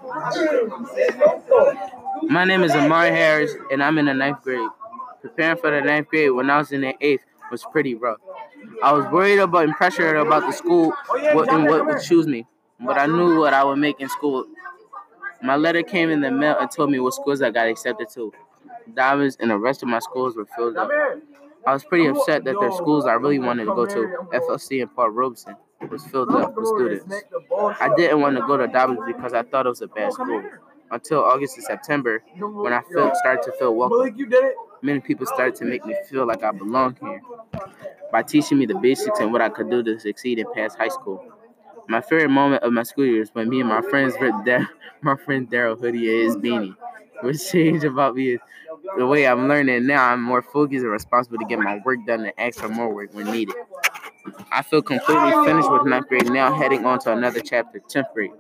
My name is Amari Harris, and I'm in the ninth grade. Preparing for the ninth grade when I was in the eighth was pretty rough. I was worried about and pressured about the school and what would choose me, but I knew what I would make in school. My letter came in the mail and told me what schools I got accepted to. Diamonds and the rest of my schools were filled up. I was pretty upset that the schools I really wanted to go to, FLC and Paul Robeson, was filled up with students. I didn't want to go to Dobbins because I thought it was a bad school. Until August and September, when I started to feel welcome. Many people started to make me feel like I belong here by teaching me the basics and what I could do to succeed and pass high school. My favorite moment of my school year is when me and my friends ripped my friend Daryl hoodie and his beanie. What's changed about me is the way I'm learning now. I'm more focused and responsible to get my work done and ask for more work when needed. I feel completely finished with ninth grade now, heading on to another chapter, 10th grade.